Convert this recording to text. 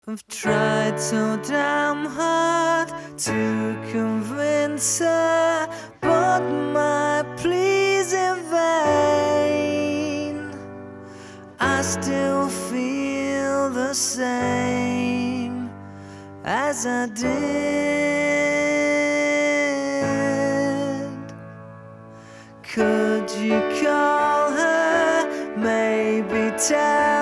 I've tried so damn hard to convince her, but my pleas in vain. I still feel the same as I did. Could you call her, maybe tell